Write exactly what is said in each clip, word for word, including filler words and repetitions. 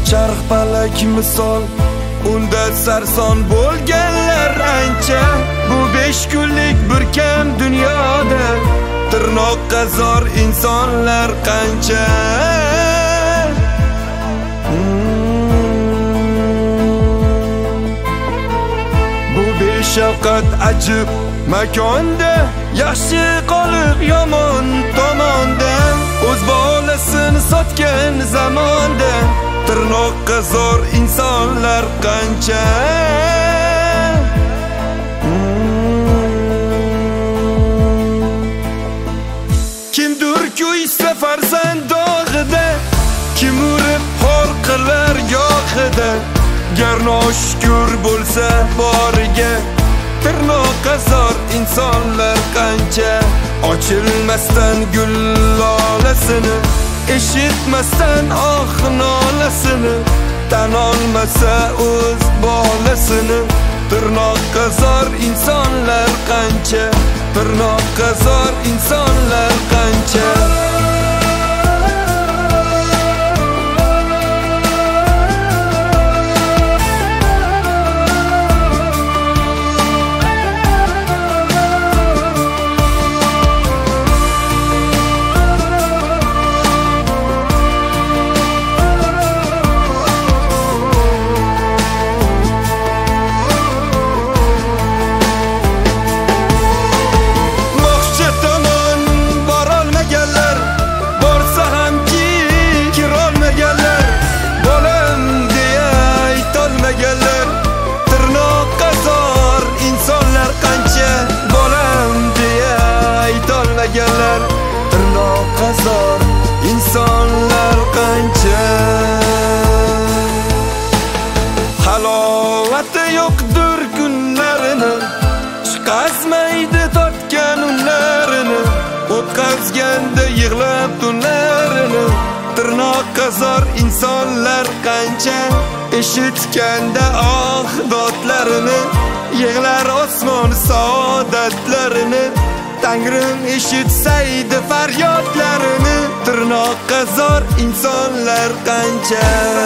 charx palak misol, unda sarson bo'lganlar ancha. Bu besh kunlik bir kam dunyoda tirnoqqa zor insonlar qancha. Bu beshafqat ajib makonda yaxshi qolib yomon tomonda, o'z bolasini sotgan zamonda tirnoqqa zor insonlar qancha. Kimdir kuysa farzand dog'ida, kim urib xor qilar yo'qida, gar noshukur bo'lsa boriga tirnoqqa zor insonlar qancha. Ochilmasdan gul lolasini, eshitmasdan oh nolasini, tan olmasa o'z bolasini tirnoqqa zor insonlar qancha. Tirnoqqa zor insonlar qancha. Tirnoqqa zor insonlar qancha. Halovati yo'qdir kunlarini, chiqazmaydi totgan unlarini, o'tkazganda yig'lab tunlarini. Tirnoqqa zor insonlar qancha. Eshitganda oh dodlarini, yig'lar osmon saodatlarini. Tangrim eshitsaydi faryodlarini. Tirnoqqa zor insonlar qancha.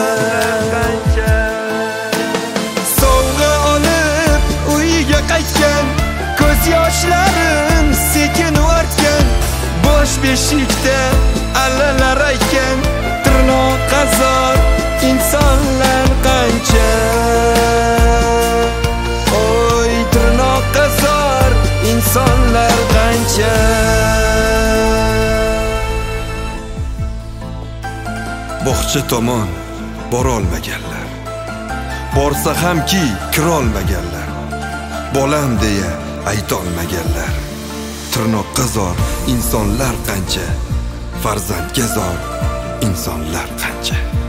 Sovg'a olib uyiga qaytgan, ko'z yoshlarim sekin artgan, bosh beshikda allalar aytgan. Tirnoqqa zor insonlar qancha. Oy, tirnoqqa zor insonlar qancha. Bog'cha tomon borolmaganlar, borsa hamki kirolmaganlar, bolam deya aytolmaganlar. Tirnoqqa zor insonlar qancha. Farzandga zor insonlar qancha.